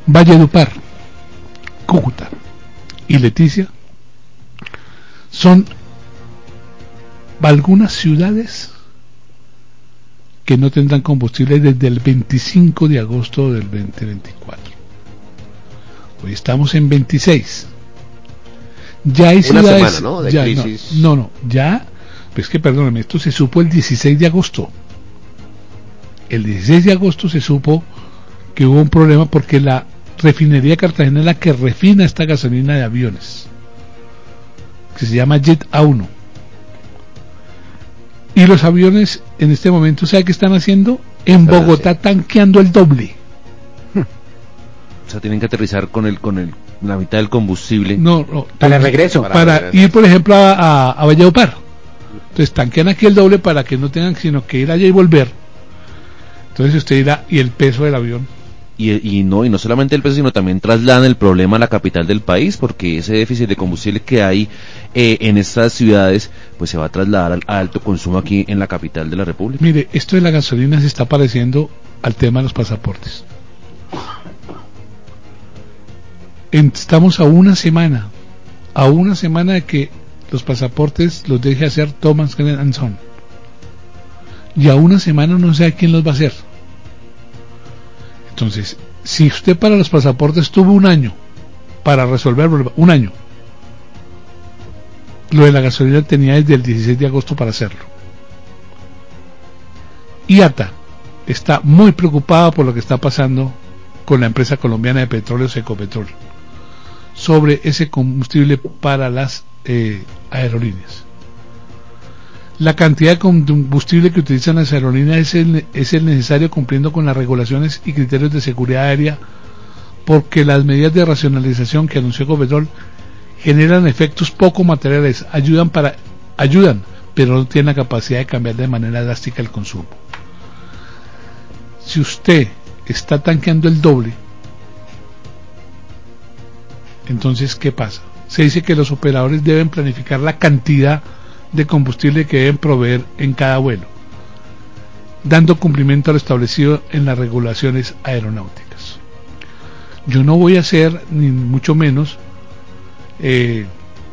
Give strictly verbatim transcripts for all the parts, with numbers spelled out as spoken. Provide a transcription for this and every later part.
Valledupar, Cúcuta y Leticia son algunas ciudades que no tendrán combustible desde el veinticinco de agosto del veinte veinticuatro. Hoy estamos en veintiséis. Ya hay Una ciudades, semana, ¿no? De ya, crisis. No, no, no, ya, pues que perdóname, esto se supo el dieciséis de agosto. El dieciséis de agosto se supo que hubo un problema porque la refinería de Cartagena es la que refina esta gasolina de aviones, que se llama Jet A uno. Y los aviones en este momento, ¿sabe qué están haciendo? En Bogotá tanqueando el doble. O sea, tienen que aterrizar con el con el la mitad del combustible. No, no para el regreso. Para, para regreso. Ir, por ejemplo, a, a, a Valledupar. Entonces tanquean aquí el doble para que no tengan sino que ir allá y volver. Entonces usted irá, y el peso del avión. Y, y no y no solamente el peso, sino también trasladan el problema a la capital del país, porque ese déficit de combustible que hay eh, en estas ciudades, pues se va a trasladar al a alto consumo aquí en la capital de la República. Mire, esto de la gasolina se está pareciendo al tema de los pasaportes. Estamos a una semana, a una semana de que los pasaportes los deje hacer Thomas and Son. Y a una semana no sé quién los va a hacer. Entonces, si usted para los pasaportes tuvo un año para resolver un año, lo de la gasolina tenía desde el dieciséis de agosto para hacerlo. I A T A está muy preocupada por lo que está pasando con la empresa colombiana de petróleos Ecopetrol sobre ese combustible para las eh, aerolíneas. La cantidad de combustible que utilizan las aerolíneas es el, es el necesario cumpliendo con las regulaciones y criterios de seguridad aérea, porque las medidas de racionalización que anunció Ecopetrol generan efectos poco materiales, ayudan para ayudan, pero no tienen la capacidad de cambiar de manera drástica el consumo. Si usted está tanqueando el doble, entonces ¿qué pasa? Se dice que los operadores deben planificar la cantidad de combustible que deben proveer en cada vuelo, dando cumplimiento a lo establecido en las regulaciones aeronáuticas. Yo no voy a ser, ni mucho menos, eh,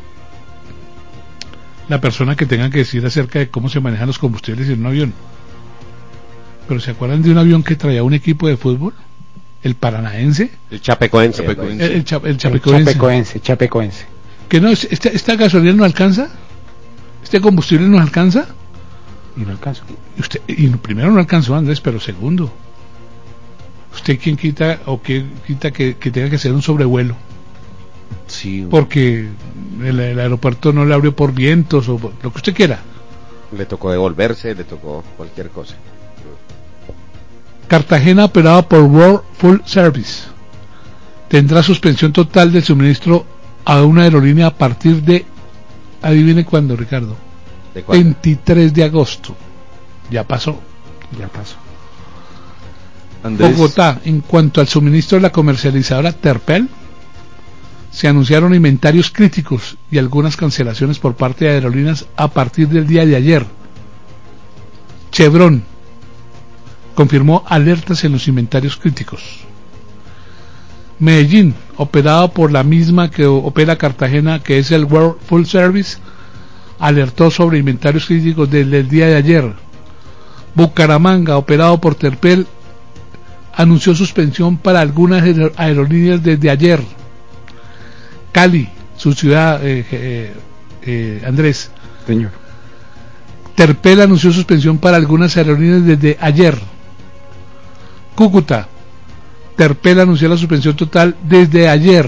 la persona que tenga que decir acerca de cómo se manejan los combustibles en un avión. Pero ¿se acuerdan de un avión que traía un equipo de fútbol? El Paranaense. El Chapecoense. El, el, cha, el Chapecoense. El Chapecoense, Chapecoense. Que no, esta, esta gasolina no alcanza. Este combustible no alcanza. Y no alcanzó. Y, usted, y primero no alcanzó, Andrés, pero segundo, ¿usted quién quita o qué quita que, que tenga que hacer un sobrevuelo? Sí. Porque el, el aeropuerto no le abrió por vientos o por lo que usted quiera. Le tocó devolverse, le tocó cualquier cosa. Cartagena, operada por World Full Service, tendrá suspensión total del suministro a una aerolínea a partir de, adivine cuándo, Ricardo, ¿De cuándo? veintitrés de agosto. Ya pasó. Ya pasó. Andrés. Bogotá, en cuanto al suministro de la comercializadora Terpel, se anunciaron inventarios críticos y algunas cancelaciones por parte de aerolíneas a partir del día de ayer. Chevron confirmó alertas en los inventarios críticos. Medellín, operado por la misma que opera Cartagena, que es el World Full Service, alertó sobre inventarios críticos desde el día de ayer. Bucaramanga, operado por Terpel, anunció suspensión para algunas aerolíneas desde ayer. Cali, su ciudad, eh, eh, eh, Andrés. Señor. Terpel anunció suspensión para algunas aerolíneas desde ayer. Cúcuta, Terpel anunció la suspensión total desde ayer.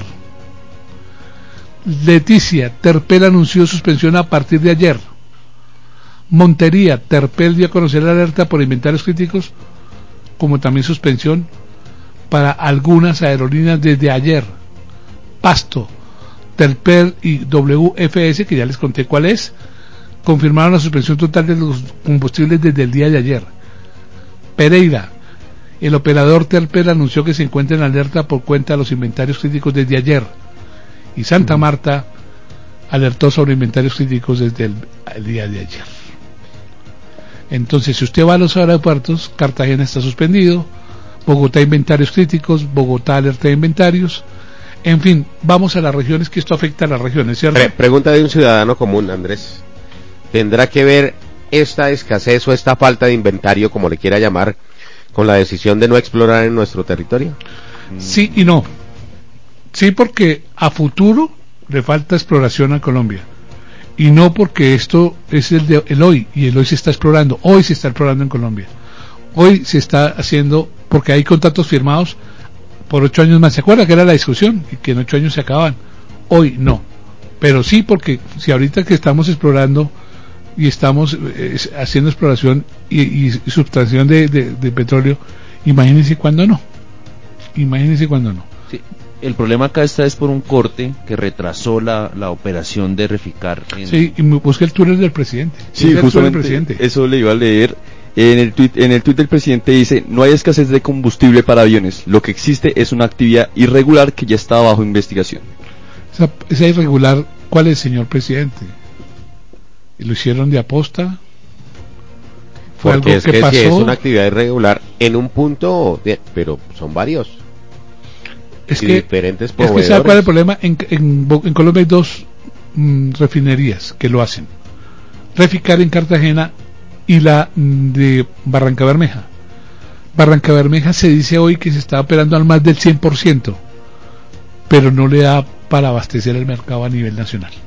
Leticia, Terpel anunció suspensión a partir de ayer. Montería, Terpel dio a conocer la alerta por inventarios críticos, como también suspensión para algunas aerolíneas desde ayer. Pasto, Terpel y W F S, que ya les conté cuál es, confirmaron la suspensión total de los combustibles desde el día de ayer. Pereira, el operador Terpel anunció que se encuentra en alerta por cuenta de los inventarios críticos desde ayer. Y Santa Marta alertó sobre inventarios críticos desde el, el día de ayer. Entonces, si usted va a los aeropuertos, Cartagena está suspendido, Bogotá inventarios críticos, Bogotá alerta de inventarios. En fin, vamos a las regiones, que esto afecta a las regiones, ¿cierto? Pre- pregunta de un ciudadano común, Andrés. ¿Tendrá que ver esta escasez o esta falta de inventario, como le quiera llamar, con la decisión de no explorar en nuestro territorio? Sí y no. Sí, porque a futuro le falta exploración a Colombia. Y no porque esto es el, de, el hoy, y el hoy se está explorando. Hoy se está explorando en Colombia. Hoy se está haciendo, porque hay contratos firmados por ocho años más. ¿Se acuerda que era la discusión? Y que en ocho años se acaban. Hoy no. Pero sí, porque si ahorita que estamos explorando y estamos eh, haciendo exploración y, y subtracción de, de, de petróleo, imagínense cuándo no. Imagínense cuándo no. Sí. El problema acá está es por un corte que retrasó la, la operación de Reficar. En... Sí, y busqué el Twitter del presidente. Sí, el justamente del presidente. eso le iba a leer. En el tuit, en el tuit del presidente dice: no hay escasez de combustible para aviones, lo que existe es una actividad irregular que ya está bajo investigación. Esa, esa irregular, ¿cuál es, señor presidente? ¿Lo hicieron de aposta? ¿Fue Porque algo es que, que pasó? si es una actividad irregular en un punto, bien, pero son varios. Es y que, diferentes es que proveedores. ¿sabe cuál es el problema? En, en, en Colombia hay dos mm, refinerías que lo hacen. Reficar en Cartagena y la mm, de Barranca Bermeja. Barranca Bermeja se dice hoy que se está operando al más del cien por ciento, pero no le da para abastecer el mercado a nivel nacional.